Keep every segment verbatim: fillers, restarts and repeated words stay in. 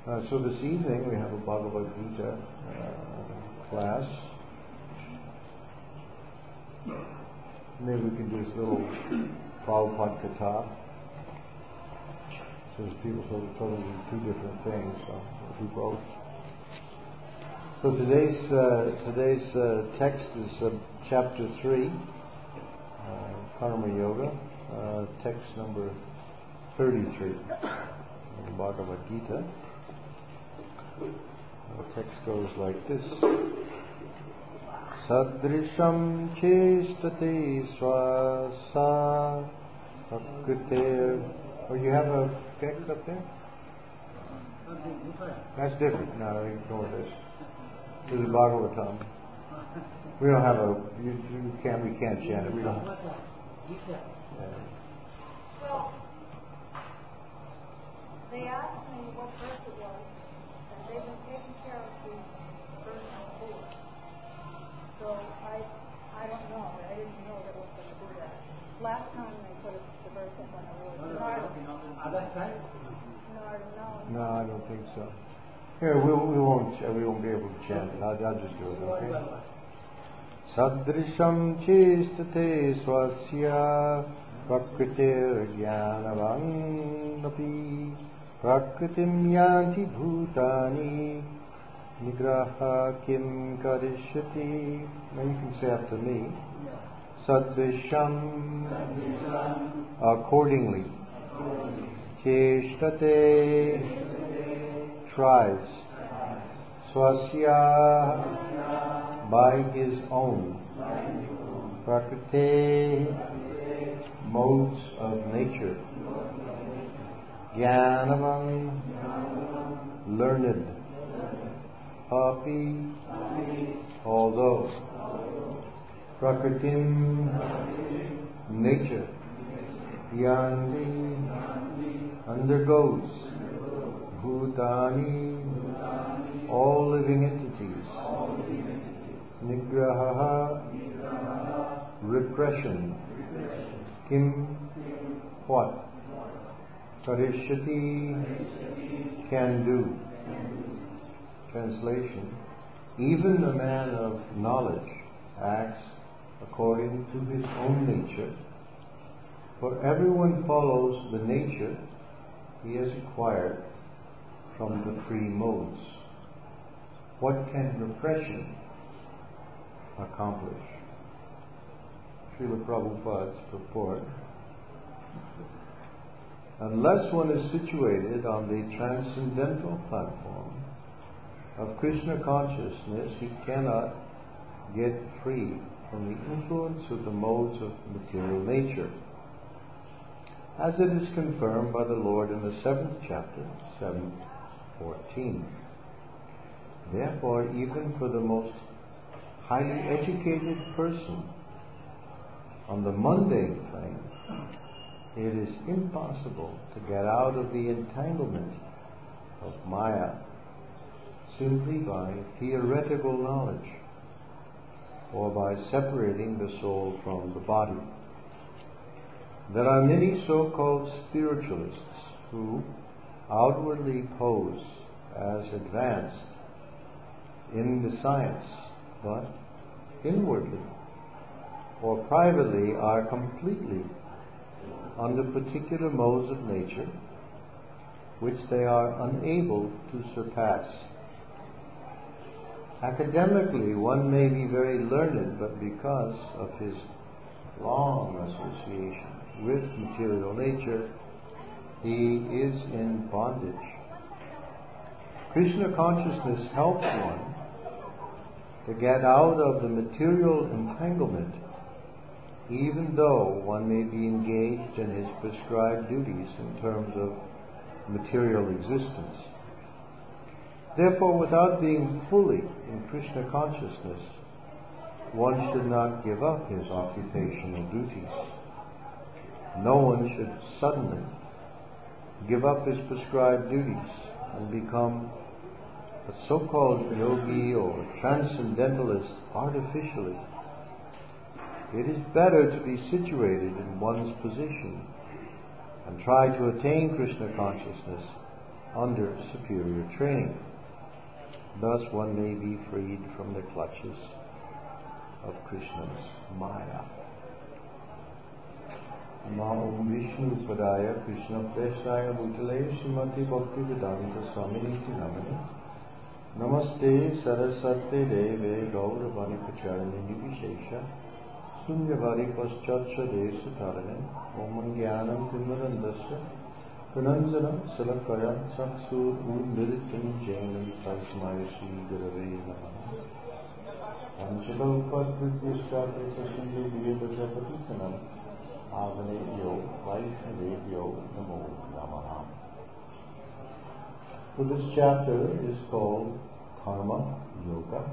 Uh, so this evening we have a Bhagavad Gita uh, class. Maybe we can do this little Prabhupada Katha. So people sort of totally do two different things, so we'll do both. So today's uh, today's uh, text is uh, chapter three, uh, Karma Yoga, uh, text number thirty-three in the Bhagavad Gita. The text goes like this: Sadrisham chestate swasa prakrite. Oh, you have a text up there? That's different. No, ignore this. This is Bhagavatam. We don't have a. You, you can't. We can't chant it. We don't. Yeah. Well, they asked me what verse it was, and they've been taking care of the verse before. So I, I don't know. I didn't know that was going to do that. Last time they put the verse up on the wall. Other side? No, no, I don't think so. Here, we, we won't. We won't be able to chant it. I'll, I'll just do it. Okay. Sadrisham chestate swasya prakrite jnanavam api prakritim yanti bhutani nigraha kim karishyati. Now you can say after me. Sadrisham, accordingly. Cheshtate, tries. Swasya, by his own. Prakrite, modes of nature. Jnanavam, learned. Api, although. Prakritim, nature. Yanti, undergoes. Bhutani, all living entities. Nigraha, repression. Kim, what? Karishyati, can do. Translation: even a man of knowledge acts according to his own nature, for everyone follows the nature he has acquired from the three modes. What can repression accomplish? Srila Prabhupada's purport: unless one is situated on the transcendental platform of Krishna consciousness, he cannot get free from the influence of the modes of material nature, as it is confirmed by the Lord in the seventh chapter, seven fourteen. Therefore, even for the most highly educated person on the mundane plane, it is impossible to get out of the entanglement of Maya simply by theoretical knowledge or by separating the soul from the body. There are many so-called spiritualists who outwardly pose as advanced in the science, but inwardly or privately are completely under particular modes of nature which they are unable to surpass. Academically, one may be very learned, but because of his long association with material nature, he is in bondage. Krishna consciousness helps one to get out of the material entanglement, even though one may be engaged in his prescribed duties in terms of material existence. Therefore, without being fully in Krishna consciousness, one should not give up his occupational duties. No one should suddenly give up his prescribed duties and become a so-called yogi or transcendentalist artificially. It is better to be situated in one's position and try to attain Krishna consciousness under superior training. Thus one may be freed from the clutches of Krishna's Maya. Namo Vishnu Padaya Krishna Prestaya Bhutale Srimati Bhaktivedanta Swamini Namani Namaste Saraswate Deve Gauravani Pacharanini Vishesha Sunyavari Paschatcha Desu Tarane Om Jnanam Timarandasya Prananjana Salakaya Saksur Udmiritam Jainam Tasmai Sri Gurave Namaha Panchalopadvishtate Sasindhu Vijayapati Kanam Avanebhyo Vaishnavebhyo Namo Namaha. So this chapter is called Karma Yoga.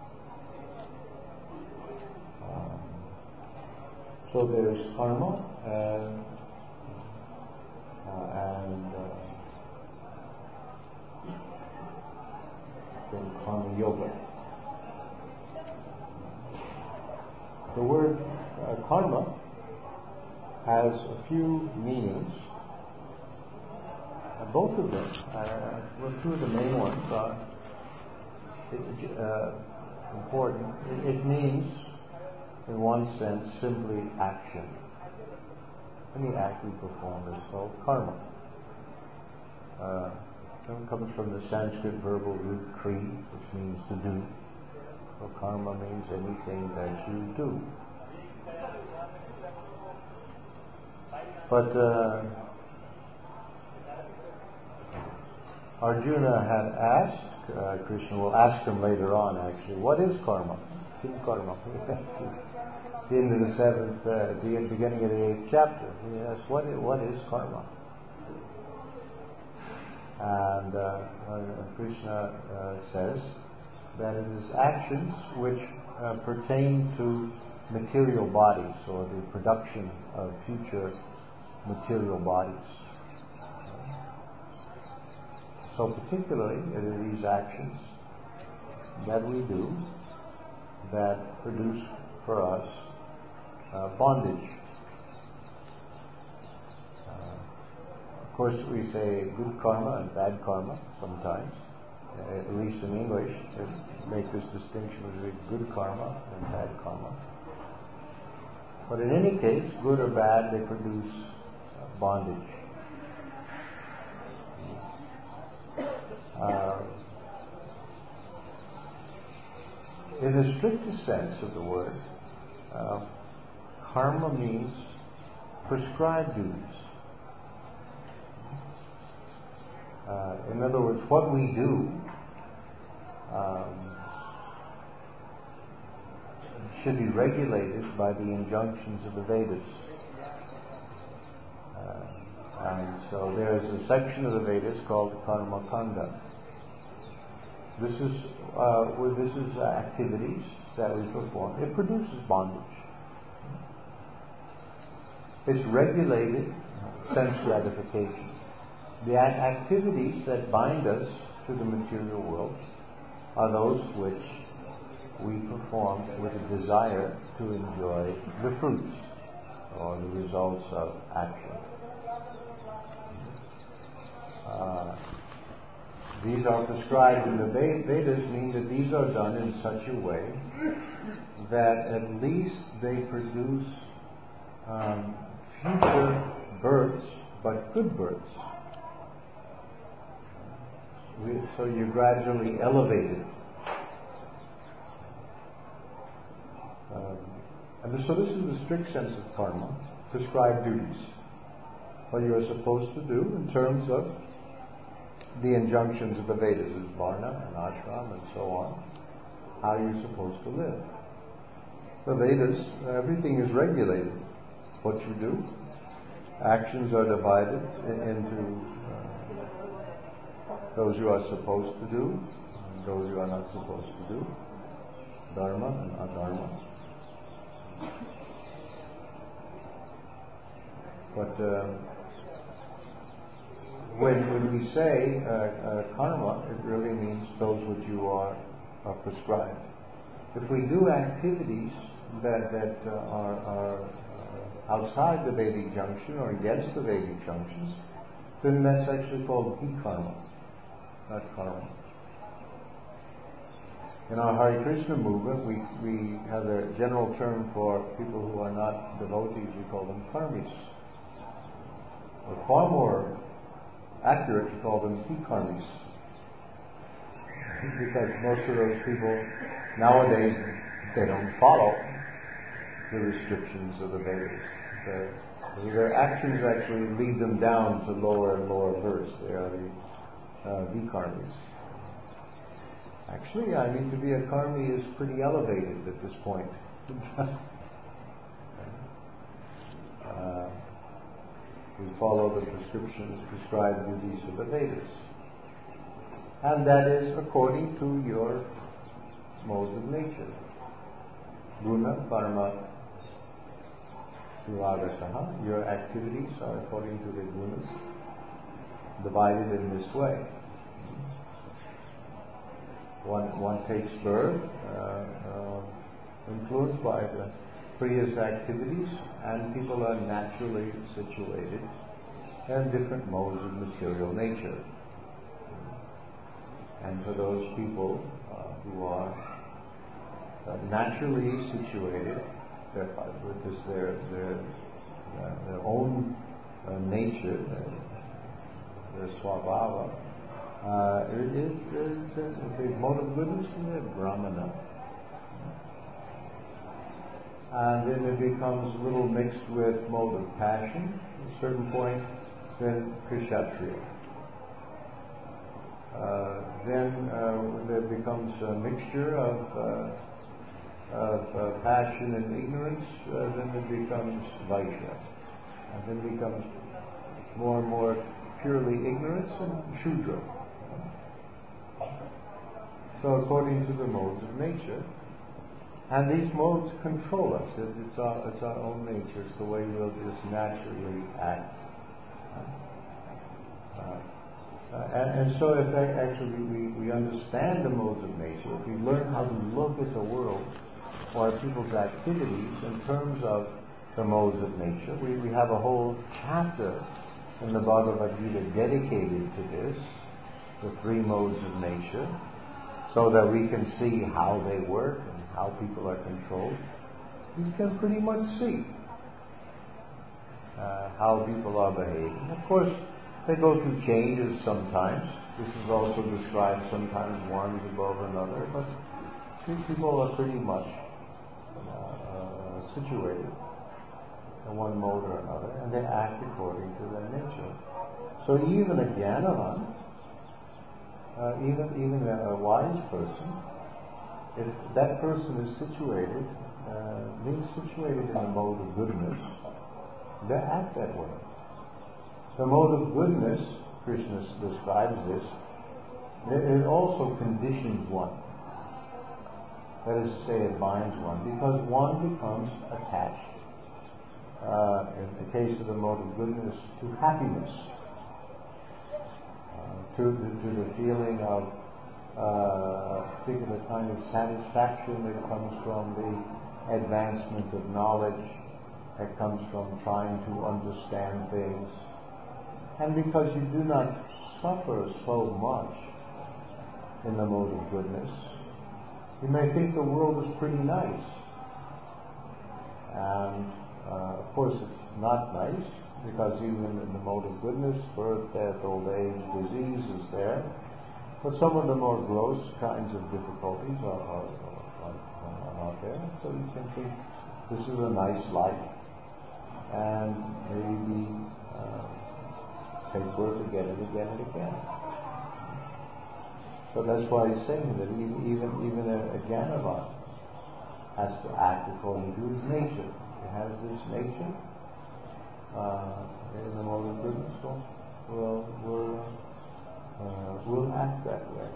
Um, so there is karma and uh, and uh, then karma yoga. The word uh, karma has a few meanings. Uh, both of them, uh, well, two of the main ones are uh, important. It, it means, in one sense, simply action. Any act we perform is called karma. Uh, it comes from the Sanskrit verbal root kri, which means to do. So karma means anything that you do. But uh, Arjuna had asked uh, Krishna, we'll ask him later on actually, what is karma? Kim karma? At the end of the seventh, uh, the beginning of the eighth chapter, he asked, what is, what is karma? And uh, uh, Krishna uh, says that it is actions which uh, pertain to material bodies or the production of future material bodies. So particularly it are these actions that we do that produce for us uh, bondage. Uh, of course we say good karma and bad karma sometimes, uh, at least in English, they make this distinction between good karma and bad karma. But in any case, good or bad, they produce bondage. Uh, in the strictest sense of the word, uh, karma means prescribed duties. Uh, in other words, what we do um, should be regulated by the injunctions of the Vedas. Uh, and so there is a section of the Vedas called Karma Kanda. This is uh, where this is uh, activities that we perform. It produces bondage. It's regulated sense gratification. The activities that bind us to the material world are those which we perform with a desire to enjoy the fruits or the results of action. Uh, these are prescribed in the Vedas, mean that these are done in such a way that at least they produce um, future births, but good births. We, so you're gradually elevated. Um, and so this is the strict sense of karma, prescribed duties. What you are supposed to do in terms of the injunctions of the Vedas, is varna and ashram and so on, how you're supposed to live. The Vedas, everything is regulated. What you do, actions are divided into uh, those you are supposed to do, and those you are not supposed to do, dharma and adharma. But uh, when when we say uh, uh, karma, it really means those which you are, are prescribed. If we do activities that that uh, are, are uh, outside the Vedic junction or against the Vedic junctions, then that's actually called vikarma. not karma. In our Hare Krishna movement, we, we have a general term for people who are not devotees. We call them karmis. Or far more accurate to call them e-karmis. Because most of those people nowadays, they don't follow the restrictions of the Vedas. Their, their actions actually lead them down to lower and lower verse. They are the uh, vikarmis. Actually, I mean, to be a karmi is pretty elevated at this point. uh, we follow the prescriptions, prescribed duties of the Vedas. And that is according to your modes of nature. Guna, karma, vivagasaha. Your activities are according to the gunas, divided in this way. One, one takes birth, uh, uh, influenced by the previous activities, and people are naturally situated in different modes of material nature. And for those people uh, who are uh, naturally situated, with this, their their uh, their own uh, nature, their, their swabhava, uh, it is the mode of goodness is a brahmana, and then it becomes a little mixed with mode of passion. At a certain point, then kshatriya. Uh, then uh, there becomes a mixture of, uh, of uh, passion and ignorance, uh, then it becomes Vaishya. And then becomes more and more purely ignorance and Shudra. So according to the modes of nature, and these modes control us. It's our, it's our own nature. It's the way we'll just naturally act. Uh, Uh, and, and so if that actually we, we understand the modes of nature, if we learn how to look at the world or at people's activities in terms of the modes of nature, we, we have a whole chapter in the Bhagavad Gita dedicated to this, the three modes of nature, so that we can see how they work and how people are controlled. We can pretty much see uh, how people are behaving. Of course, they go through changes sometimes. This is also described sometimes one is above another, but these people are pretty much uh, situated in one mode or another, and they act according to their nature. So even a Jnanavan, uh, even even a, a wise person, if that person is situated, uh, being situated in the mode of goodness, they act that way. The mode of goodness, Krishna describes this, it also conditions one. That is to say, it binds one, because one becomes attached, uh, in the case of the mode of goodness, to happiness, uh, to, to, to the feeling of uh, a particular kind of satisfaction that comes from the advancement of knowledge, that comes from trying to understand things. And because you do not suffer so much in the mode of goodness, you may think the world is pretty nice. And uh, of course it's not nice, because even in the mode of goodness, birth, death, old age, disease is there. But some of the more gross kinds of difficulties are, are, are, are not there. So you can think this is a nice life, and maybe uh, takes work again and again and again. So that's why he's saying that even even, even a, a Jnanavan has to act according to his nature. He has this nature uh, in the mode of goodness, so we'll, we'll, uh, we'll act that way.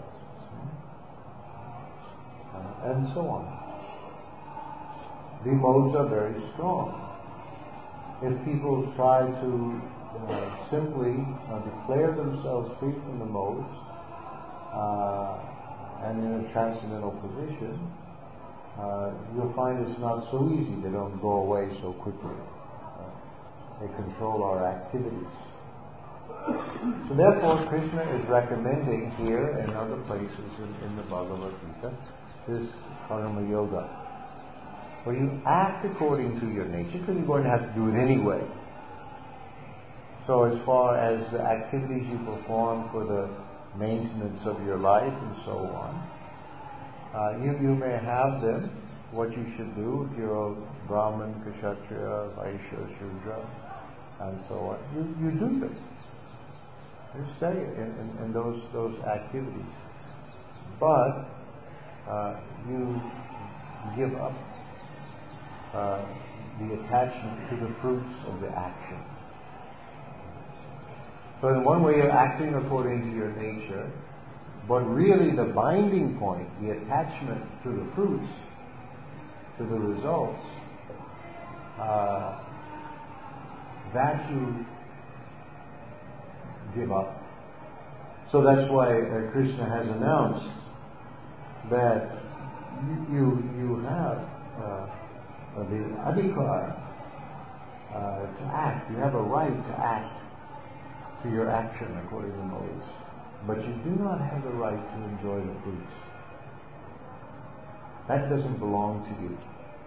Uh, and so on. The modes are very strong. If people try to Uh, simply uh, declare themselves free from the modes uh, and in a transcendental position, uh, you'll find it's not so easy. They don't go away so quickly. Uh, they control our activities. So therefore, Krishna is recommending here and other places in, in the Bhagavad Gita this karma yoga, where you act according to your nature, because you're going to have to do it anyway. So as far as the activities you perform for the maintenance of your life and so on, uh, you, you may have them, what you should do if you're a Brahmin, Kshatriya, Vaishya, Shudra, and so on. You, you do them. You stay in, in, in those, those activities. But uh, you give up uh, the attachment to the fruits of the action. So in one way you're acting according to your nature, but really the binding point, the attachment to the fruits, to the results, uh, that you give up. So that's why uh, Krishna has announced that you you, you have uh, the adhikar uh, to act. You have a right to act to your action according to Moses, but you do not have the right to enjoy the fruits. That doesn't belong to you.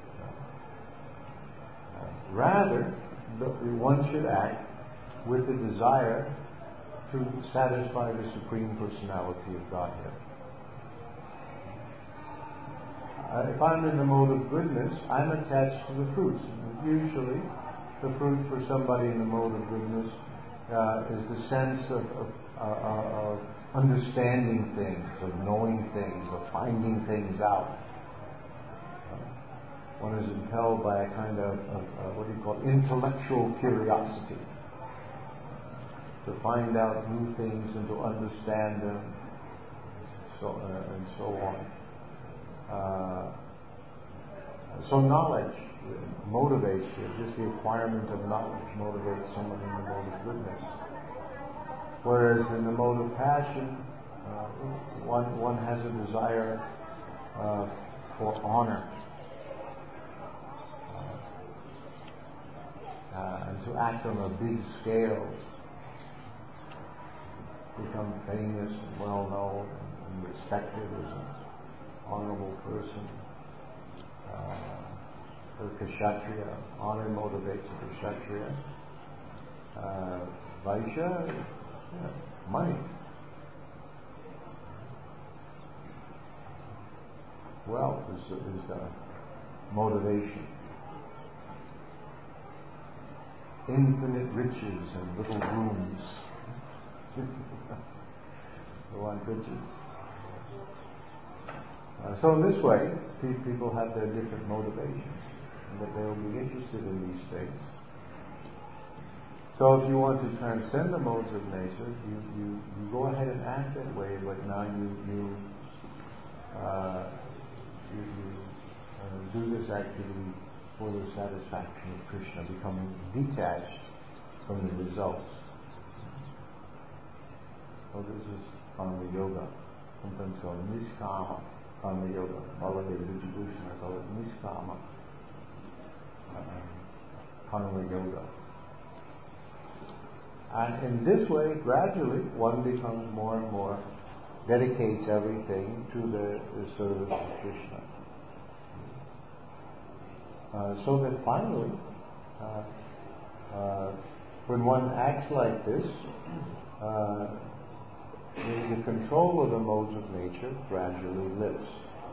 Uh, rather, the, one should act with the desire to satisfy the Supreme Personality of Godhead. Uh, if I'm in the mode of goodness, I'm attached to the fruits. Usually, the fruit for somebody in the mode of goodness uh, is the sense of, of, uh, of understanding things, of knowing things, of finding things out. Uh, one is impelled by a kind of, of uh, what do you call, intellectual curiosity, to find out new things and to understand them, so uh, and so on. Uh, so knowledge motivates you. Just the acquirement of knowledge motivates someone in the mode of goodness. Whereas in the mode of passion, uh, one one has a desire uh, for honor uh, uh, and to act on a big scale, become famous and well known and respected as an honorable person. Uh, the Kshatriya, honor motivates the Kshatriya. Uh, Vaishya, yeah, money. Wealth is, is the motivation. Infinite riches and little rooms. They want riches. Uh, so in this way, people have their different motivations, and that they will be interested in these things. So if you want to transcend the modes of nature, you, you, you go ahead and act that way, but now you you uh, you, you uh, do this activity for the satisfaction of Krishna, becoming detached from the results. So this is karma yoga, sometimes called niskama karma yoga. Baladev Vijayabhushan call it niskama uh, karma yoga. And in this way, gradually, one becomes more and more, dedicates everything to the, the service of Krishna. Uh, so that finally, uh, uh, when one acts like this, uh, the, the control of the modes of nature gradually lifts.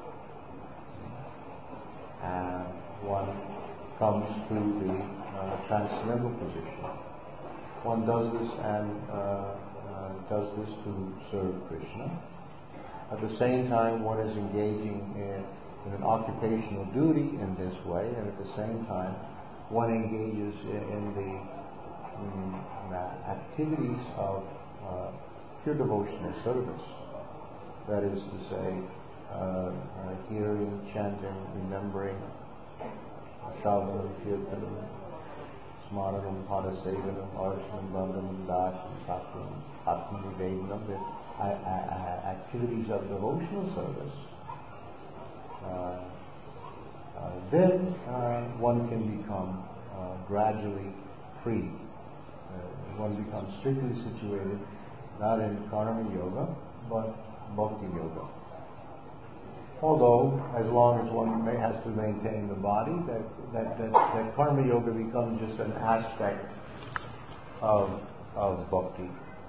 And one comes to the uh, transcendental position. One does this and uh, uh, does this to serve Krishna. At the same time, one is engaging in, in an occupational duty in this way, and at the same time, one engages in, in the in, uh, activities of uh, pure devotional service. That is to say, uh, uh, hearing, chanting, remembering, shravanam, kirtanam, smaranam, padasevanam, archanam, bandhanam, darshanam, satyanam, atmanivedanam, the uh, uh, activities of devotional service. Uh, uh, then uh, one can become uh, gradually free. Uh, one becomes strictly situated not in karma yoga, but bhakti yoga. Although, as long as one may, has to maintain the body, that, that, that, that karma yoga becomes just an aspect of, of bhakti.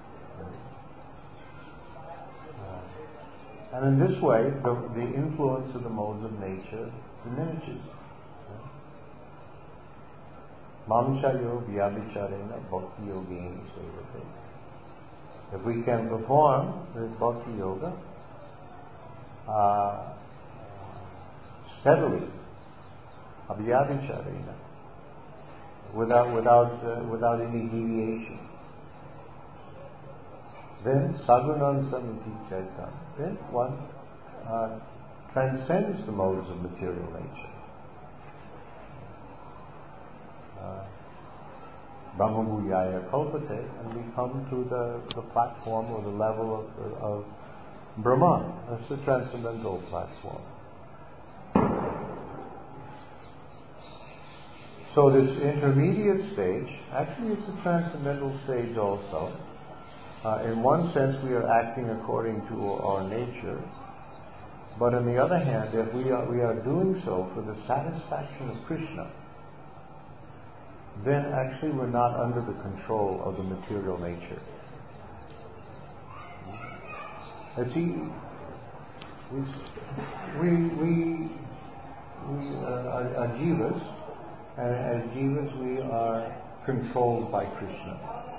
Uh, and in this way, the, the influence of the modes of nature diminishes. Mamchayo vyabhicharena bhakti yogini sevate. If we can perform this bhakti yoga uh, steadily, abhyabhicharena, without without uh, without any deviation, then sagunan samiti chaitanya, then one uh, transcends the modes of material nature. Brahmabhuyaya kalpate, and we come to the, the platform or the level of, of Brahman. That's the transcendental platform. So this intermediate stage actually is the transcendental stage also. Uh, in one sense, we are acting according to our nature, but on the other hand, if we are we are doing so for the satisfaction of Krishna, then actually we're not under the control of the material nature. As he, we we we uh, are jivas, and as jivas we are controlled by Krishna.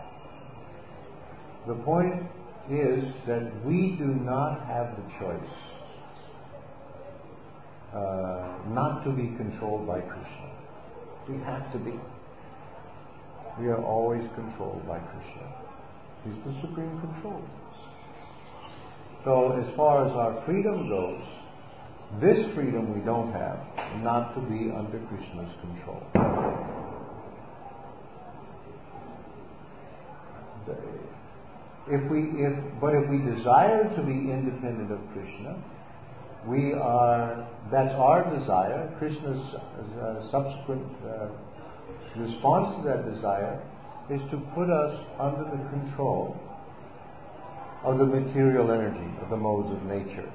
The point is that we do not have the choice uh, not to be controlled by Krishna. We have to be. We are always controlled by Krishna. He's the supreme control. So as far as our freedom goes, this freedom we don't have, not to be under Krishna's control. If we, if, but if we desire to be independent of Krishna, we are, that's our desire. Krishna's uh, subsequent uh, response to that desire is to put us under the control of the material energy, of the modes of nature.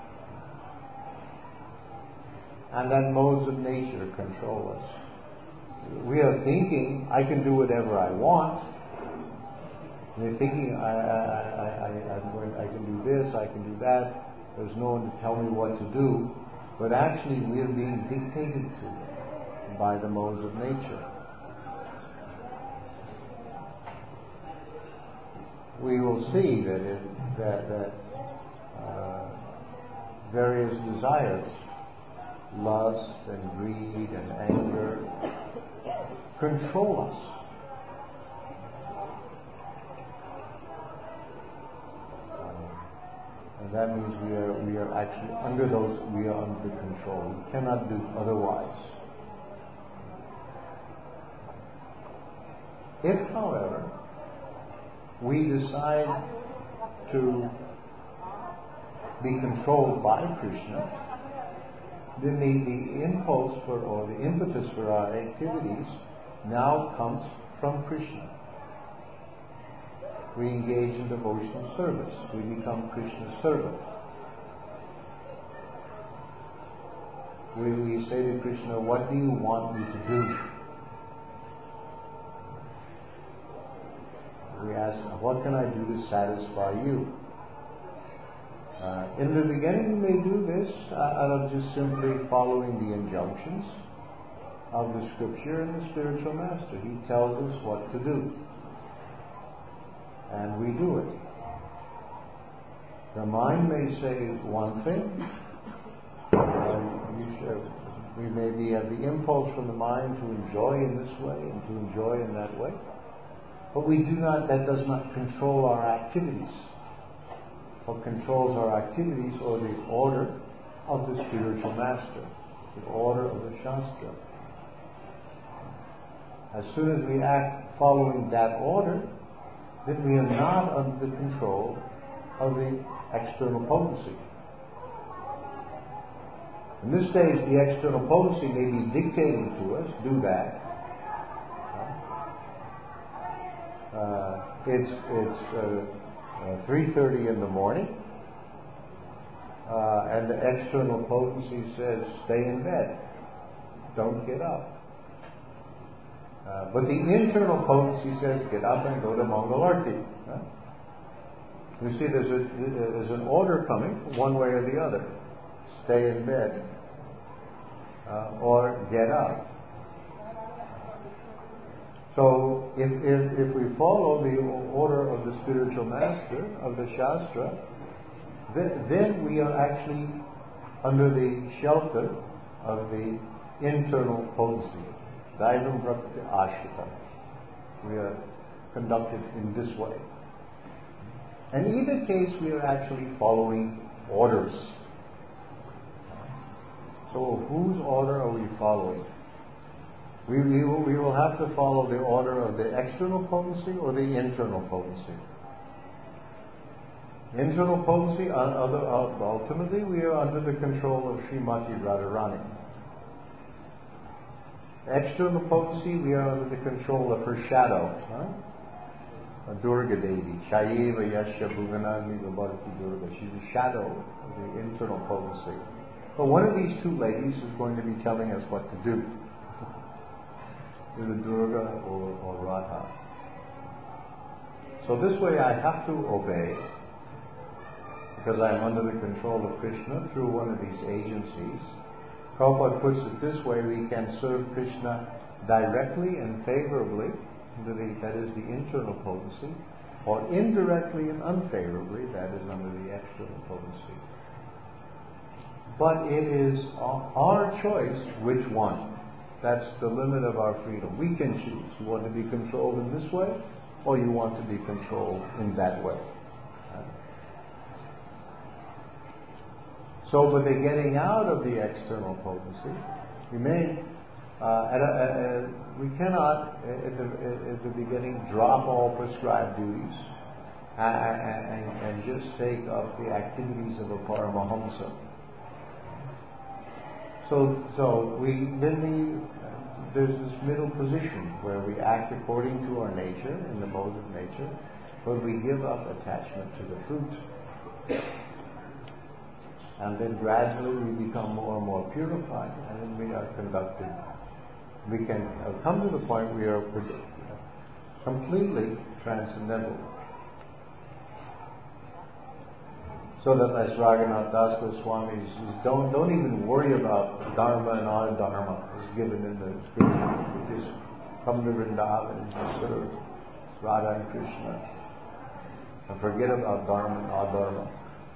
And that modes of nature control us. We are thinking, I can do whatever I want. We're thinking, I, I, I, I, I'm going, I can do this, I can do that. There's no one to tell me what to do. But actually, we are being dictated to by the modes of nature. We will see that it, that, that uh, various desires, lust and greed and anger, control us. And that means we are we are actually under those, we are under control. We cannot do otherwise. If, however, we decide to be controlled by Krishna, then the, the impulse for, or the impetus for our activities now comes from Krishna. We engage in devotional service. We become Krishna's servant. We, we say to Krishna, what do you want me to do? We ask, what can I do to satisfy you? Uh, in the beginning, we may do this uh, out of just simply following the injunctions of the scripture and the spiritual master. He tells us what to do. And we do it. The mind may say one thing, and we, should, we may be have the impulse from the mind to enjoy in this way and to enjoy in that way, but we do not. That does not control our activities. What controls our activities are the order of the spiritual master, the order of the Shastra. As soon as we act following that order, then we are not under the control of the external potency. In this stage, the external potency may be dictating to us, do that. Uh, it's it's uh, uh, three thirty in the morning, uh, and the external potency says, stay in bed, don't get up. Uh, but the internal potency says, get up and go to Mangalarti. Huh? You see, there's, a, there's an order coming, one way or the other. Stay in bed, uh, or get up. So, if, if, if we follow the order of the spiritual master, of the Shastra, then, then we are actually under the shelter of the internal potency. Daivam Prakriti Ashrita. We are conducted in this way. In either case, we are actually following orders. So, whose order are we following? We, we, will, we will have to follow the order of the external potency or the internal potency. Internal potency, ultimately, we are under the control of Srimati Radharani. External potency, we are under the control of her shadow. Huh? Durga Devi. Chayeva Yasya Bhuvanagni Vibharati Durga. She's a shadow of the internal potency. But one of these two ladies is going to be telling us what to do. Either Durga or, or Radha. So this way I have to obey, because I am under the control of Krishna through one of these agencies. Prabhupada puts it this way: we can serve Krishna directly and favorably, under the, that is the internal potency, or indirectly and unfavorably, that is under the external potency. But it is our choice which one. That's the limit of our freedom. We can choose. You want to be controlled in this way, or you want to be controlled in that way. So, but the getting out of the external potency, we may, uh, at a, at a, we cannot at the, at the beginning drop all prescribed duties and, and, and just take up the activities of a Paramahamsa. So, so we then the, uh, there's this middle position where we act according to our nature, in the mode of nature, but we give up attachment to the fruit. And then gradually we become more and more purified, and then we are conducted. We can uh, come to the point where we are completely transcendental. So that, as Raghunath Das Goswami says, don't, don't even worry about dharma and adharma as given in the scripture. You just come to Vrindavan and just serve Radha and Krishna. And forget about dharma and adharma.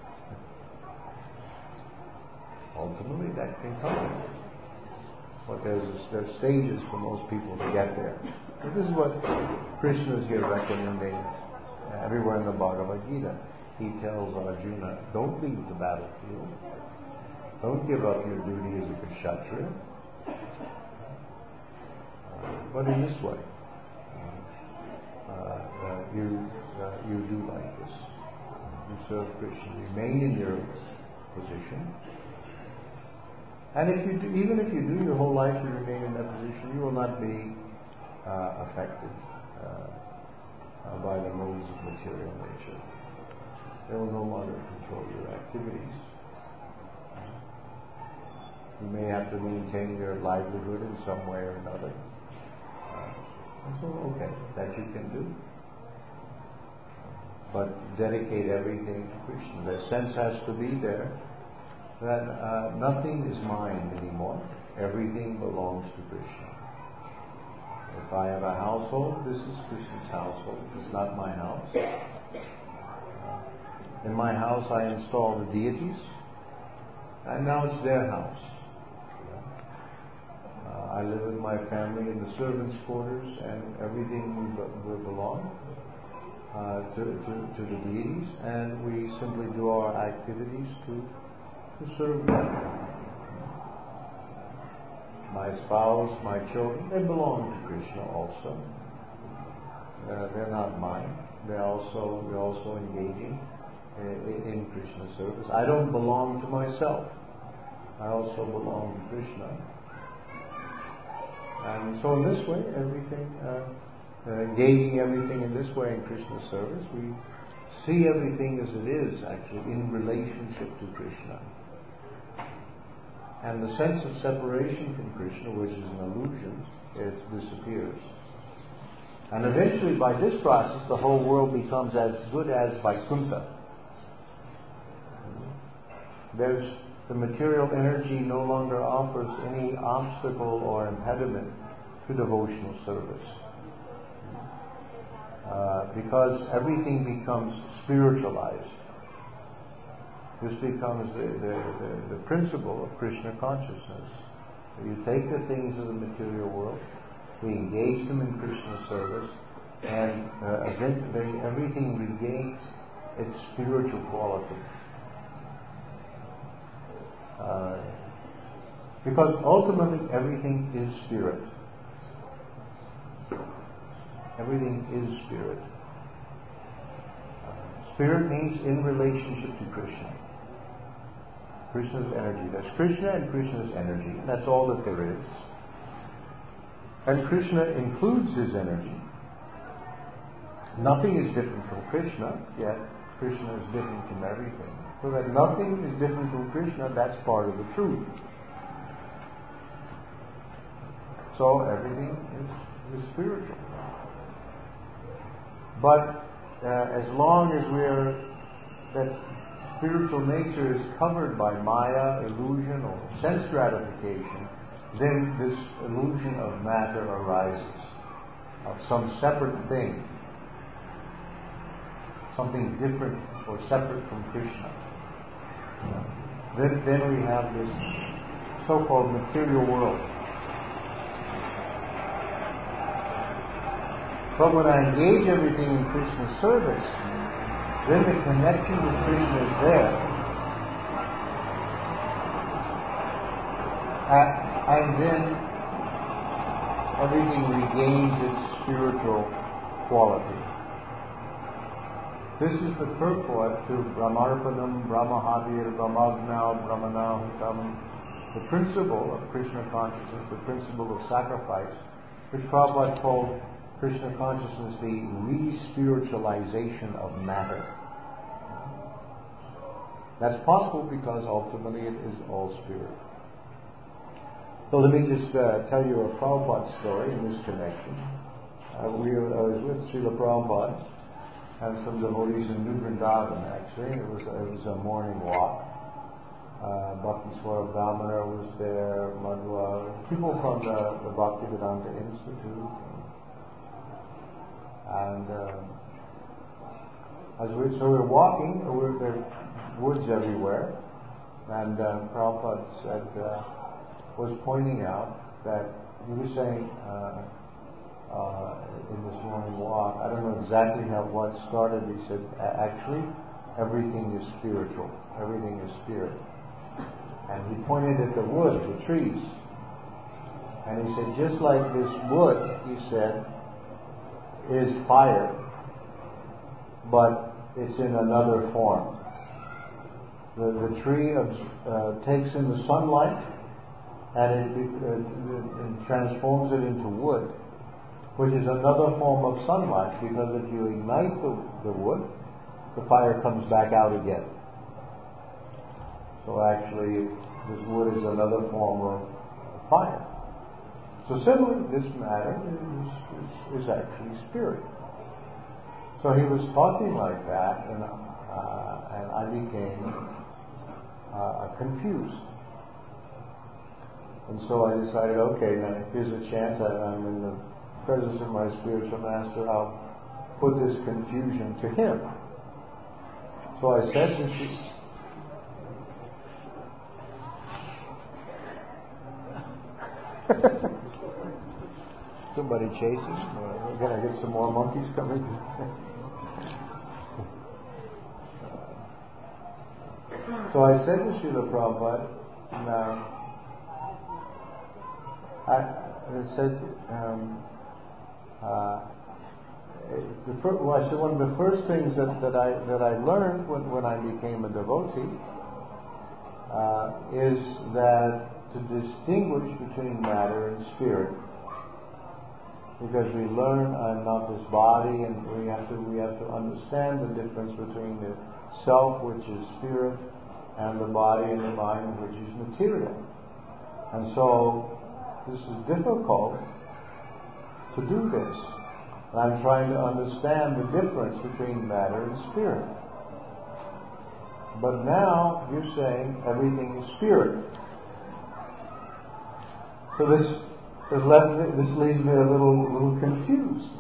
Ultimately, that can come. But there's, there's stages for most people to get there. But this is what Krishna is here recommending uh, everywhere in the Bhagavad Gita. He tells Arjuna, don't leave the battlefield. Don't give up your duty as a Kshatriya. Uh, but in this way, uh, uh, you uh, you do like this. You serve Krishna. Remain in your position. And if you do, even if you do your whole life, you remain in that position, you will not be uh, affected uh, uh, by the modes of material nature. They will no longer control your activities. You may have to maintain your livelihood in some way or another. Uh, so, okay, that you can do. But dedicate everything to Krishna. The sense has to be there that uh, nothing is mine anymore. Everything belongs to Krishna. If I have a household, this is Krishna's household. It's not my house. In my house I install the deities, and now it's their house. Uh, I live with my family in the servants' quarters, and everything will belong uh, to, to, to the deities, and we simply do our activities to, to serve them. My spouse, my children, they belong to Krishna also. Uh, they're not mine. They're also, we're also engaging in Krishna service. I don't belong to myself. I also belong to Krishna. And so in this way, everything uh, uh, engaging everything in this way in Krishna service, we see everything as it is, actually, in relationship to Krishna. And the sense of separation from Krishna, which is an illusion, it disappears. And eventually, by this process, the whole world becomes as good as Vaikuntha. There's the material energy no longer offers any obstacle or impediment to devotional service. Uh, because everything becomes spiritualized. This becomes the, the, the, the principle of Krishna consciousness. You take the things of the material world, we engage them in Krishna service, and uh, eventually everything regains its spiritual quality. Uh, because ultimately everything is spirit. Everything is spirit. Uh, spirit means in relationship to Krishna. Krishna's energy. There's Krishna and Krishna's energy. That's all that there is. And Krishna includes his energy. Nothing is different from Krishna, yet Krishna is different from everything. So that nothing is different from Krishna, that's part of the truth. So everything is, is spiritual. But uh, as long as we're, that spiritual nature is covered by maya, illusion, or sense gratification, then this illusion of matter arises, of some separate thing, something different or separate from Krishna. Then, then we have this so-called material world. But when I engage everything in Krishna's service, then the connection with Krishna is there. Uh, and then everything regains its spiritual quality. This is the purport to Brahmarpanam, Brahmahavir, Brahmagnau, Brahmanahutam, the principle of Krishna consciousness, the principle of sacrifice, which Prabhupada called Krishna consciousness the re-spiritualization of matter. That's possible because ultimately it is all spirit. So let me just uh, tell you a Prabhupada story in this connection. Uh, we were, I was with Srila Prabhupada and some devotees in New Vrindavan, actually. It was, it was a morning walk. Uh, Bhakti Swarup Damodar was there, Madhva, people from the, the Bhaktivedanta Institute. And uh, as we, so we were walking, we were, there were woods everywhere, and uh, Prabhupada said, uh, was pointing out that he was saying uh, uh, in this morning walk, I don't know exactly how what started, he said, actually, everything is spiritual, everything is spirit. And he pointed at the wood, the trees, and he said, just like this wood, he said, is fire, but it's in another form. The, the tree of, uh, takes in the sunlight and it, uh, it transforms it into wood, which is another form of sunlight, because if you ignite the, the wood, the fire comes back out again. So actually, this wood is another form of fire. So similarly, this matter is, is, is actually spirit. So he was talking like that, and, uh, and I became uh, confused. And so I decided, okay, now here's a chance. I, I'm in the presence of my spiritual master. I'll put this confusion to him. So I said to she, somebody chasing? Or can I get some more monkeys coming? So I said to Srila Prabhupada, now, I, I said, um, uh, the first, well, I said one of the first things that, that I that I learned when, when I became a devotee uh, is that to distinguish between matter and spirit Because we learn I'm not this body, and we have to we have to understand the difference between the self, which is spirit, and the body and the mind, which is material. And so this is difficult to do this. And I'm trying to understand the difference between matter and spirit. But now you're saying everything is spirit. So this this, left, this leaves me a little little confused.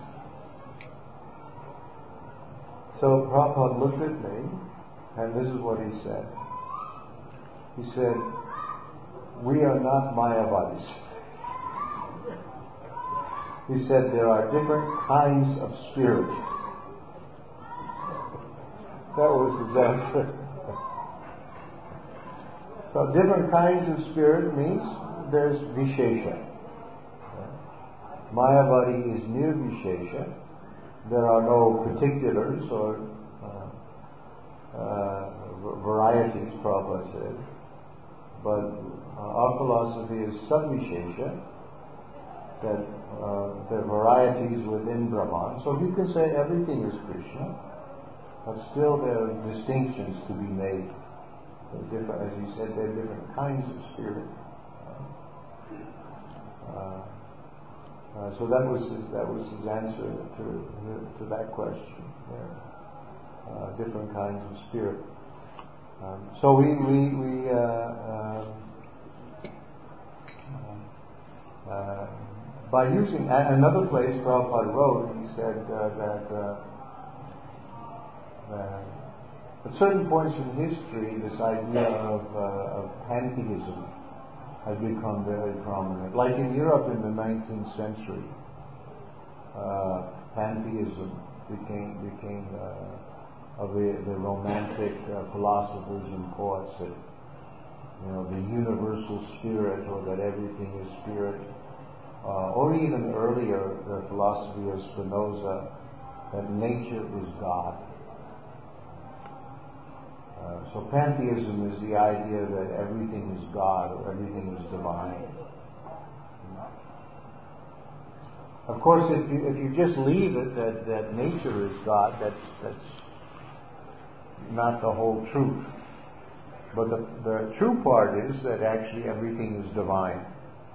So Prabhupada looked at me, and this is what he said. He said, "We are not Mayavadis." He said, "There are different kinds of spirit." That was his answer. So different kinds of spirit means there's Vishesha. Mayavadi is near Vishesha. There are no particulars or uh, uh, varieties, Prabhupada said. But uh, our philosophy is Sabvishesha, that uh, there are varieties within Brahman. So you can say everything is Krishna, but still there are distinctions to be made. Different, as he said, there are different kinds of spirit. Uh, uh, so that was his, that was his answer to to that question. Yeah. Uh, different kinds of spirit. Um, so we we we uh, uh, uh, by using another place Prabhupada wrote, he said uh, that. Uh, uh, At certain points in history, this idea of, uh, of pantheism has become very prominent. Like in Europe in the nineteenth century, uh, pantheism became became uh, of the, the romantic uh, philosophers and poets that, you know, the universal spirit, or that everything is spirit, uh, or even earlier the philosophy of Spinoza that nature is God. Uh, so pantheism is the idea that everything is God or everything is divine. Of course, if you if you just leave it that, that nature is God, that's that's not the whole truth. But the, the true part is that actually everything is divine,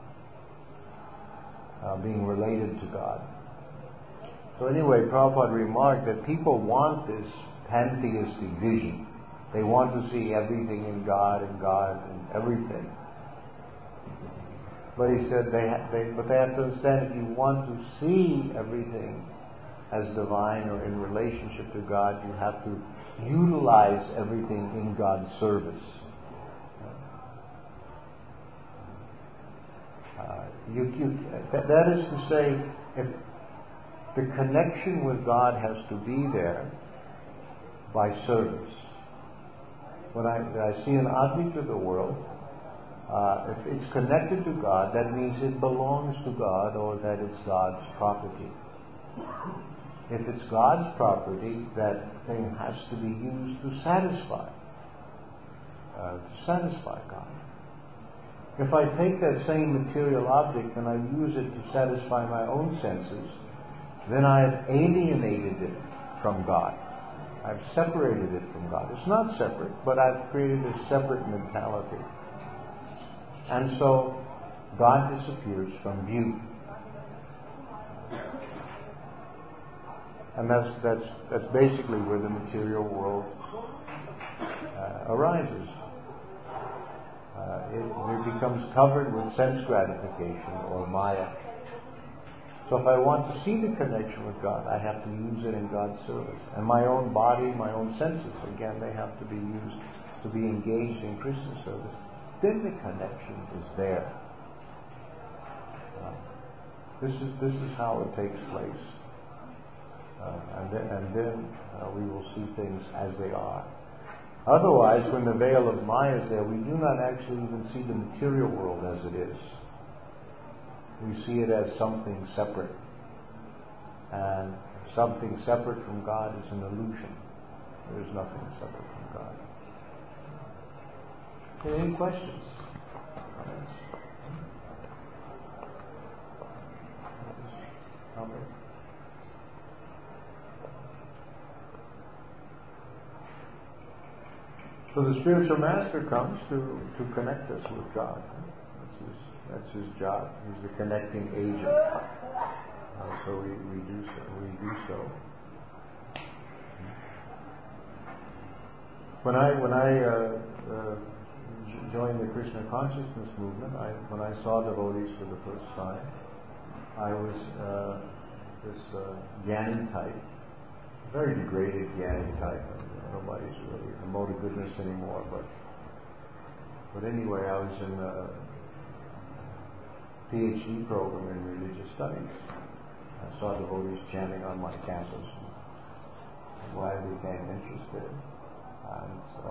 uh, being related to God. So anyway, Prabhupada remarked that people want this pantheistic vision. They want to see everything in God and God and everything. But he said they, ha- they but they have to understand, if you want to see everything as divine or in relationship to God, you have to utilize everything in God's service. Uh, you, you, that, that is to say, if the connection with God has to be there by service. When I, I see an object of the world, uh, if it's connected to God, that means it belongs to God, or that it's God's property. If it's God's property, that thing has to be used to satisfy, uh, to satisfy God. If I take that same material object and I use it to satisfy my own senses, then I've alienated it from God. I've separated it from God. It's not separate, but I've created a separate mentality. And so God disappears from view. And that's that's that's basically where the material world uh, arises. Uh, it, it becomes covered with sense gratification, or Maya. So if I want to see the connection with God, I have to use it in God's service. And my own body, my own senses, again, they have to be used to be engaged in Krishna service. Then the connection is there. Uh, this is this is how it takes place. Uh, and then, and then uh, we will see things as they are. Otherwise, when the veil of Maya is there, we do not actually even see the material world as it is. We see it as something separate. And something separate from God is an illusion. There is nothing separate from God. Okay, any questions? Comments? How spiritual master comes to, to connect us with God. That's his, that's his job. He's the connecting agent. Uh, so we, we do so. We do so. When I when I uh, uh, joined the Krishna consciousness movement, I, when I saw devotees for the first time, I was uh, this uh, Jnani type, very degraded Jnani type. Nobody's really a mode of goodness anymore, but but anyway, I was in a PhD program in religious studies. I saw devotees chanting on my campus. Well, I became interested, and so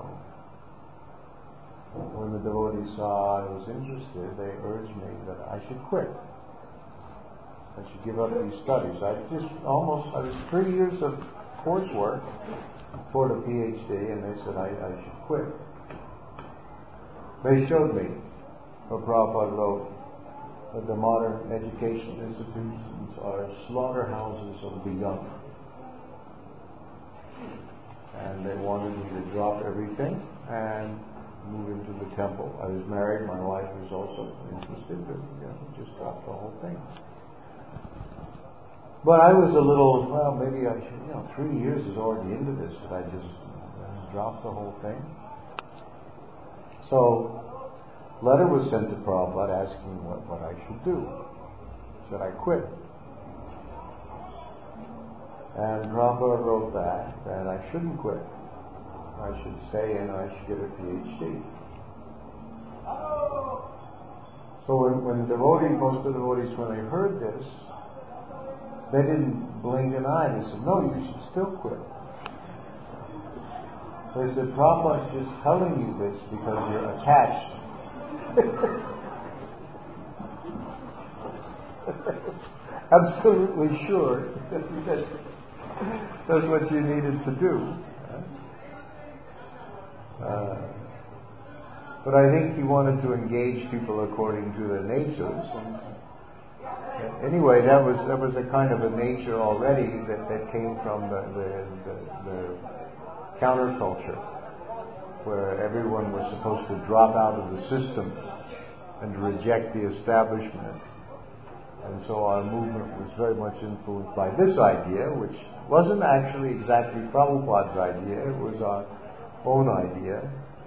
when the devotees saw I was interested, they urged me that I should quit. I should give up these studies. I just almost, I was three years of coursework toward a PhD, and they said I, I should quit. They showed me what Prabhupada wrote, that the modern education institutions are slaughterhouses of the young. And they wanted me to drop everything and move into the temple. I was married, my wife was also interested, but you know, just drop the whole thing. But I was a little, well, maybe I should, you know, three years is already into this, should I just uh, drop the whole thing? So, letter was sent to Prabhupada asking what, what I should do. Should I quit? And Prabhupada wrote back that I shouldn't quit. I should stay and I should get a PhD. So when, when devotees, most of the devotees, when they heard this, they didn't blink an eye. They said, no, you should still quit. They said, Prabhupada's just telling you this because you're attached. Absolutely sure that that's what you needed to do. Uh, but I think he wanted to engage people according to their natures. And anyway, that was that was a kind of a nature already that, that came from the, the, the, the counterculture, where everyone was supposed to drop out of the system and to reject the establishment. And so our movement was very much influenced by this idea, which wasn't actually exactly Prabhupada's idea, it was our own idea.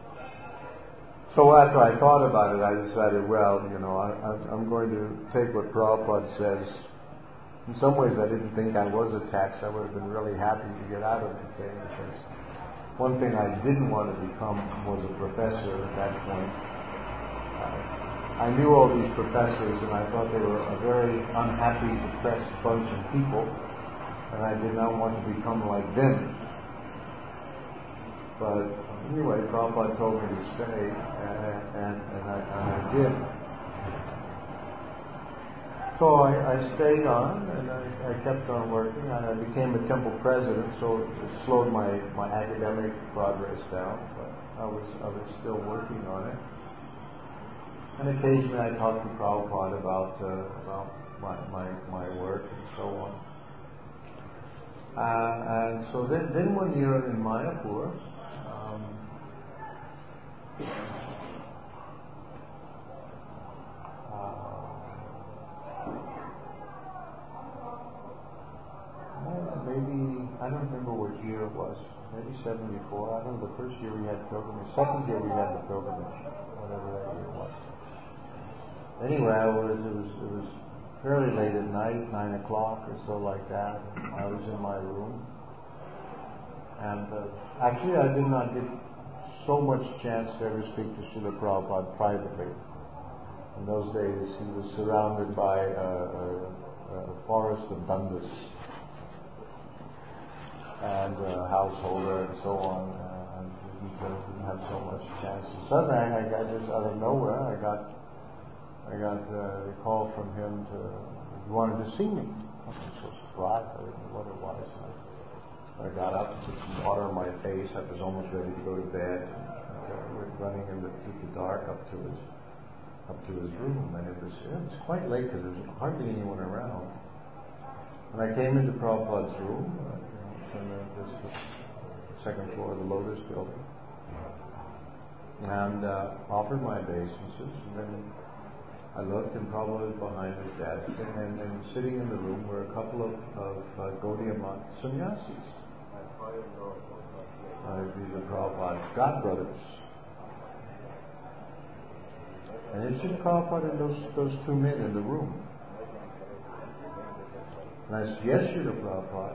So after I thought about it, I decided, well, you know, I, I'm going to take what Prabhupada says. In some ways, I didn't think I was attached. I would have been really happy to get out of the thing, because one thing I didn't want to become was a professor at that point. Uh, I knew all these professors, and I thought they were a very unhappy, depressed bunch of people, and I did not want to become like them. But anyway, Prabhupada told me to stay, and, and, and, I, and I did. So I, I stayed on, and I, I kept on working, and I became a temple president, so it slowed my, my academic progress down, but I was, I was still working on it. And occasionally I talked to Prabhupada about, uh, about my, my, my work and so on. Uh, and so then, then one year in Mayapur, um, uh, maybe, I don't remember what year it was, maybe seventy-four, I don't know, the first year we had pilgrimage, second year we had the pilgrimage, whatever that year was. Anyway, I was, it was, it was fairly late at night, nine o'clock or so like that. I was in my room. And uh, actually I did not get so much chance to ever speak to Srila Prabhupada privately. In those days he was surrounded by a, a, a forest of dandas and a householder and so on. Uh, and didn't, uh, didn't have so much chance. And suddenly I got just out of nowhere, I got I got uh, a call from him to, he wanted to see me. I was so surprised, I didn't know what it was. I, I got up, put some water on my face, I was almost ready to go to bed. And, uh, we were running in the, through the dark up to his up to his room, and it was, it was quite late because there was hardly anyone around. When I came into Prabhupada's room, uh, you know, on the, this, the second floor of the Lotus building, and uh, offered my obeisances. And then I looked, and Prabhupada was behind his desk, and, and, and sitting in the room were a couple of, of uh, Gaudiya Math sannyasis. Uh, these are Prabhupada's godbrothers. And it's just Prabhupada and those, those two men in the room. And I said, yes, Srila Prabhupada.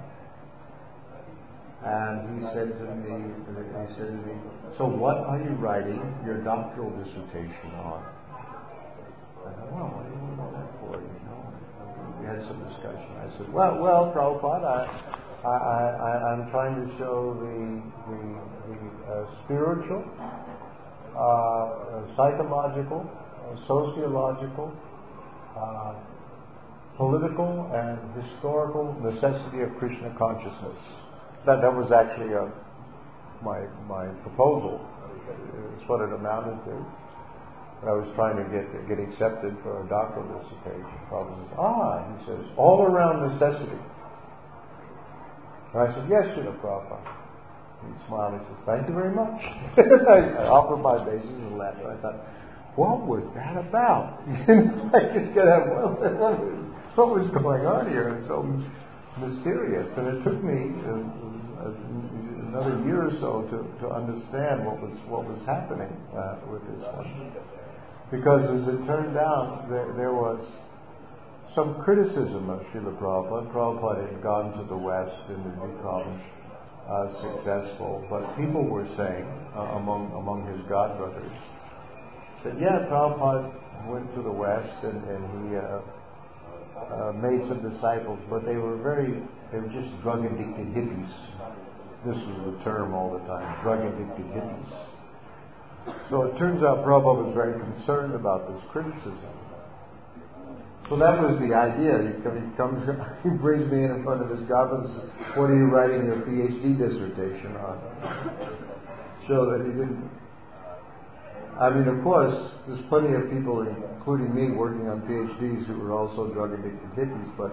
And he said to me, he said to me, so what are you writing your doctoral dissertation on? I thought, well, what do you want to know that for? You know, we had some discussion. I said, well, well, Prabhupada, I, I, I, I'm trying to show the the, the uh, spiritual, uh, psychological, uh, sociological, uh, political, and historical necessity of Krishna consciousness. That that was actually a, my my proposal. It's what it amounted to. I was trying to get get accepted for a doctoral dissertation. Prabhupada says, ah, he says, all around necessity. And I said, yes, Srila Prabhupada. He smiled. He says, thank you very much. I, I offered my obeisance and laughed. I thought, what was that about? I just got out, well, what was going on here? It's so mysterious. And it took me uh, another year or so to, to understand what was what was happening uh, with this one. Because as it turned out, there, there was some criticism of Srila Prabhupada. Prabhupada had gone to the West and had become uh, successful, but people were saying, uh, among among his godbrothers, that yeah, Prabhupada went to the West and, and he uh, uh, made some disciples, but they were very, they were just drug-addicted hippies. This was the term all the time, drug-addicted hippies. So it turns out Prabhupada was very concerned about this criticism. So that was the idea. He comes, he brings me in in front of his godbrother and says, what are you writing your PhD dissertation on? So that he didn't... I mean, of course, there's plenty of people, including me, working on PhDs who were also drug-addicted hippies, but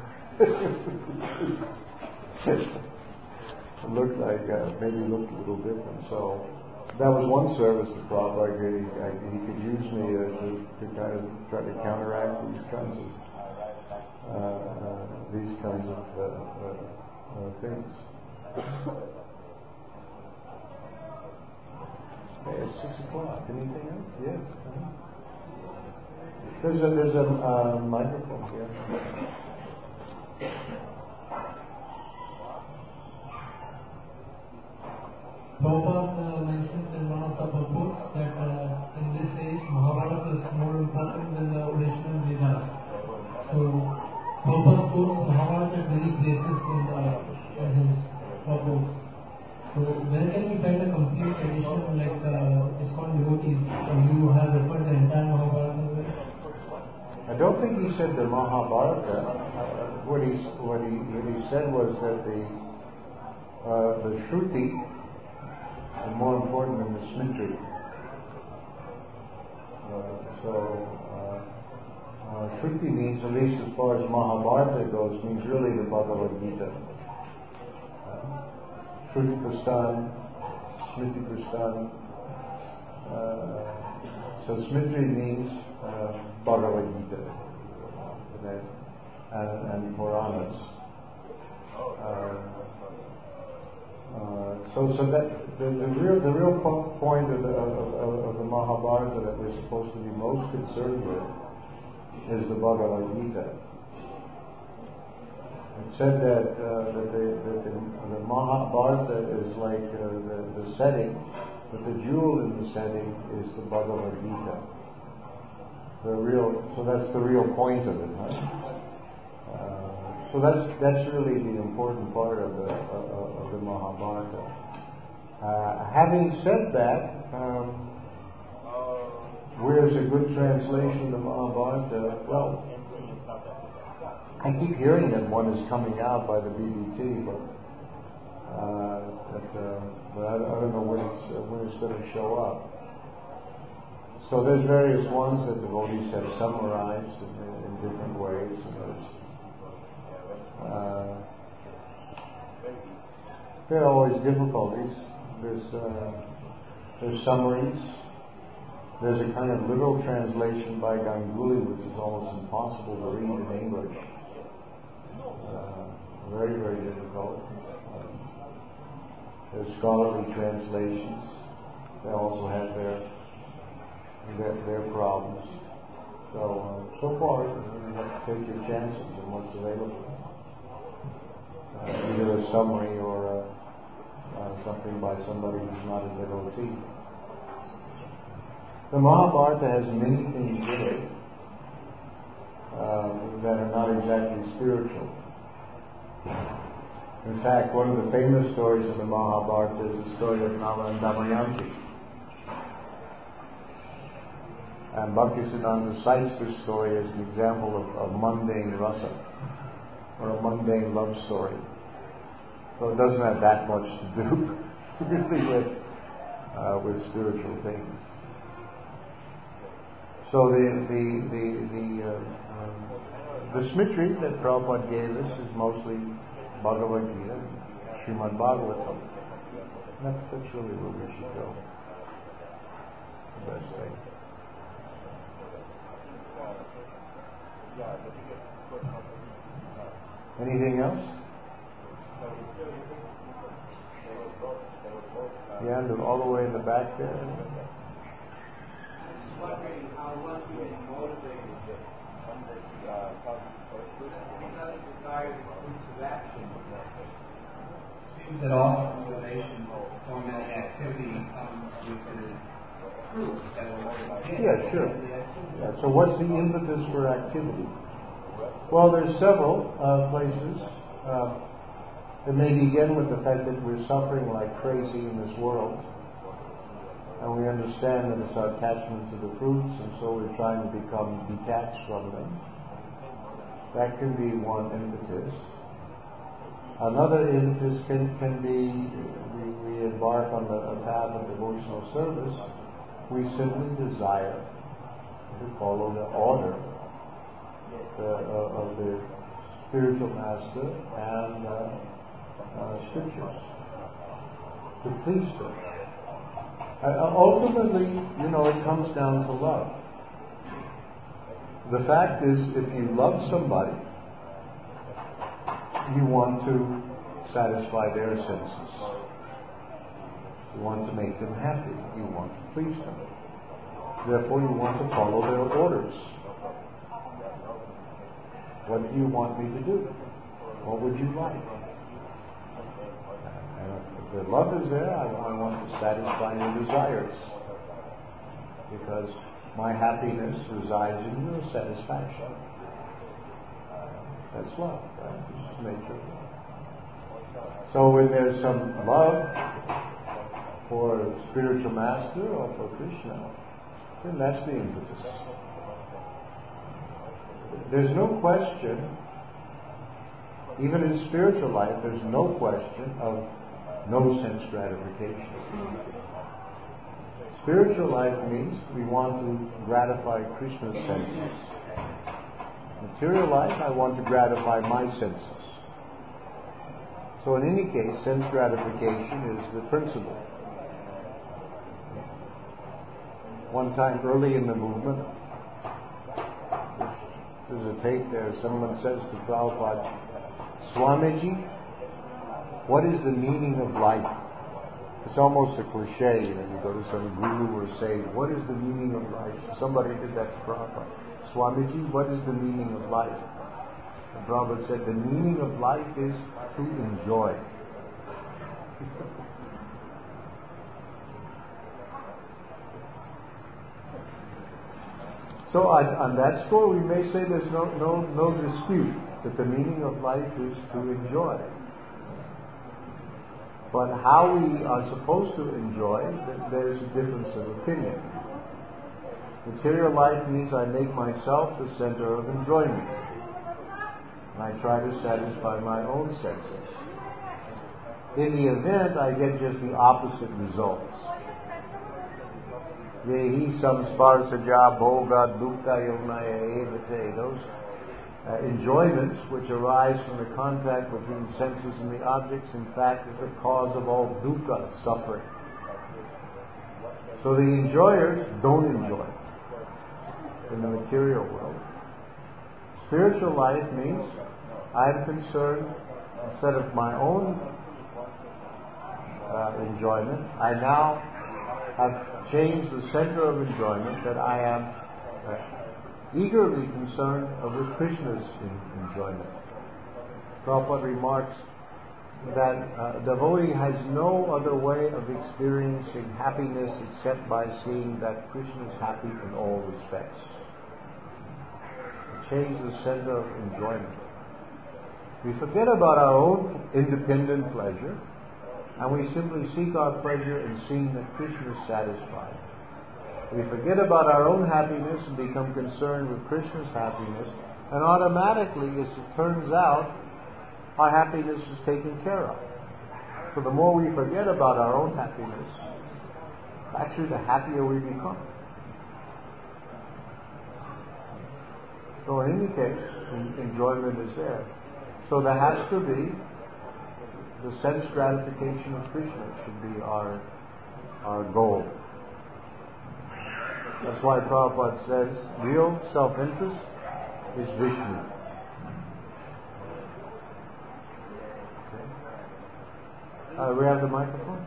it looked like, uh, maybe looked a little different. So that was one service to Prabhupada. He, he could use me uh, to, to kind of try to counteract these kinds of uh, uh, these kinds of uh, uh, uh, things. Okay, it's six o'clock. Anything else? Yes. Uh-huh. There's a there's a uh, microphone here. Prabhupada uh, mentions in one of the purports that uh, in this age Mahabharata is more important than the original Vedas. So Prabhupada quotes Mahabharata at many places in, the, in his purports. So where can we find a complete edition like uh, ISKCON devotees? So you have referred the entire Mahabharata? I don't think he said the Mahabharata. Uh, what he what he what he said was that the uh, the Shruti and more important than the Smriti. Uh, so, uh, uh, Shruti means, at least as far as Mahabharata goes, means really the Bhagavad Gita. Uh, Shruti Prasthana, Smriti Prasthana. Uh, so Smriti means uh, Bhagavad Gita and, and, and Puranas. Uh, Uh, so, so that the, the real the real po- point of the, of, of the Mahabharata that we're supposed to be most concerned with is the Bhagavad Gita. It said that uh, that, the, that the, the Mahabharata is like uh, the, the setting, but the jewel in the setting is the Bhagavad Gita. The real, so that's the real point of it, right? Uh, So that's that's really the important part of the uh, of the Mahabharata. Uh, having said that, um, where's a good translation of the Mahabharata? Well, I keep hearing that one is coming out by the B B T, but uh, but, uh, but I, I don't know when it's uh, when it's going to show up. So there's various ones that devotees have summarized in, in different ways. And there's, Uh, there are always difficulties. There's uh, there's summaries. There's a kind of literal translation by Ganguly which is almost impossible to read in English. Uh, very, very difficult. Um, there's scholarly translations. They also have their their, their problems. So, uh, so far, you have to take your chances on what's available. Uh, either a summary or a, uh, something by somebody who's not a devotee. The Mahabharata has many things in it uh, that are not exactly spiritual. In fact, one of the famous stories in the Mahabharata is the story of Nala and Damayanti. And Bhaktisiddhanta cites this story as an example of a mundane rasa, or a mundane love story. So it doesn't have that much to do really with, uh, with spiritual things. So the the the the, uh, um, the Smriti that Prabhupada gave us is mostly Bhagavad Gita, Srimad Bhagavatam. That's, that's really where we should go. The best thing. Anything else? Yeah, and all the way in the back there. Wondering how one can be motivated from this uh, because desire to fruits of action. Seems that all motivation from that activity comes with the fruit that will motivate. Yeah, sure. Yeah, so what's the impetus for activity? Well, there's several uh, places. Uh, it may begin with the fact that we're suffering like crazy in this world. And we understand that it's our attachment to the fruits, and so we're trying to become detached from them. That can be one impetus. Another impetus can, can be we, we embark on the, a path of devotional service. We simply desire to follow the order the, uh, of the spiritual master and uh, uh, scriptures to please them. Uh, ultimately, you know, it comes down to love. The fact is, if you love somebody, you want to satisfy their senses. You want to make them happy. You want to please them. Therefore, you want to follow their orders. What do you want me to do? What would you like? If the love is there, I, I want to satisfy your desires, because my happiness resides in your satisfaction. That's love, right? This is nature of love. So when there's some love for a spiritual master or for Krishna, then that's the impetus. There's no question, even in spiritual life, there's no question of no sense gratification. Spiritual life means we want to gratify Krishna's senses. Material life, I want to gratify my senses. So in any case, sense gratification is the principle. One time early in the movement, there's a tape there, someone says to Prabhupada, Swamiji, what is the meaning of life? It's almost a cliche, you know, you go to some guru or say, what is the meaning of life? Somebody did that to Prabhupada. Swamiji, what is the meaning of life? And Prabhupada said, the meaning of life is to enjoy. So on, on that score, we may say there's no, no, no dispute that the meaning of life is to enjoy. But how we are supposed to enjoy, there's a difference of opinion. Material life means I make myself the center of enjoyment. And I try to satisfy my own senses. In the event, I get just the opposite results. Yehi samsparsaja bhoga dukkha yonaya evate. Those Uh, enjoyments which arise from the contact between senses and the objects, in fact, is the cause of all dukkha, suffering. So the enjoyers don't enjoy in the material world. Spiritual life means I'm concerned, instead of my own uh, enjoyment, I now have changed the center of enjoyment, that I am uh, eagerly concerned with Krishna's in- enjoyment. Prabhupada remarks that uh, devotee has no other way of experiencing happiness except by seeing that Krishna is happy in all respects. Change the center of enjoyment. We forget about our own independent pleasure, and we simply seek our pleasure in seeing that Krishna is satisfied. We forget about our own happiness and become concerned with Krishna's happiness, and automatically, as it turns out, our happiness is taken care of. So the more we forget about our own happiness, actually the happier we become. So in any case, enjoyment is there. So there has to be the sense gratification of Krishna should be our our goal. That's why Prabhupada says real self-interest is Vishnu. Okay. Uh, we have the microphone.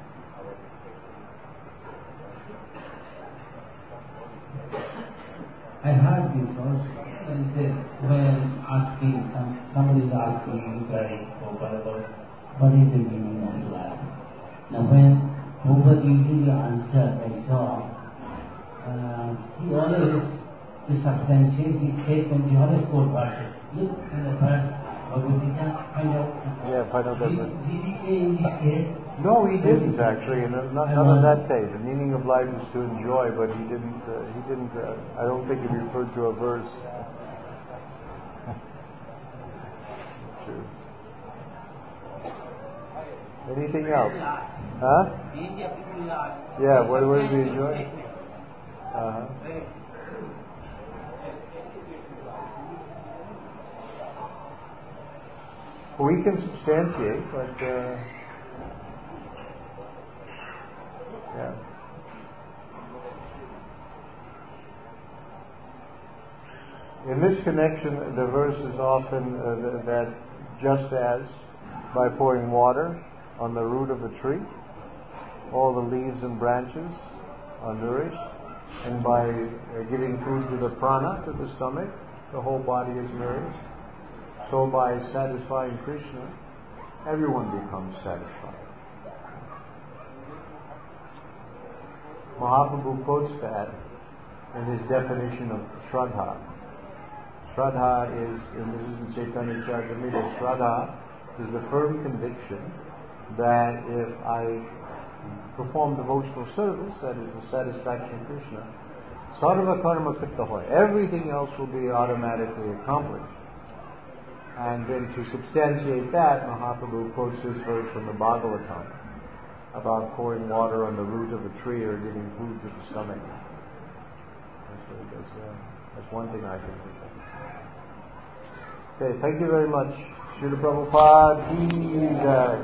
I heard this also. And uh, when asking, some, somebody is asking inquiry about what is the meaning of life. Now when Prabhupada usually answered, I saw, uh, he always, to substantiate his statement, he always quote verses. Look in the first Bhagavad Gita, find out. Yeah, find out that. Did, did he say in this case? No, he didn't actually, and not, not on that page. The meaning of life is to enjoy, but he didn't. Uh, he didn't. Uh, I don't think he referred to a verse. True. Anything else? Huh? Yeah. What, what does he enjoy? Uh huh. We can substantiate, but. Uh, Yeah. In this connection, the verse is often uh, that just as by pouring water on the root of a tree, all the leaves and branches are nourished, and by uh, giving food to the prana, to the stomach, the whole body is nourished. So by satisfying Krishna, everyone becomes satisfied. Mahaprabhu quotes that in his definition of Shraddha. Shraddha is, and this is in Chaitanya Charitamrita, Shraddha is the firm conviction that if I perform devotional service, that is the satisfaction of Krishna, sarva karma kritta hoy, everything else will be automatically accomplished. And then to substantiate that, Mahaprabhu quotes this verse from the Bhagavatam about pouring water on the root of a tree or giving food to the stomach. That's what it does. Uh, that's one thing I can think of. Okay, thank you very much. Srila Prabhupada ki jai.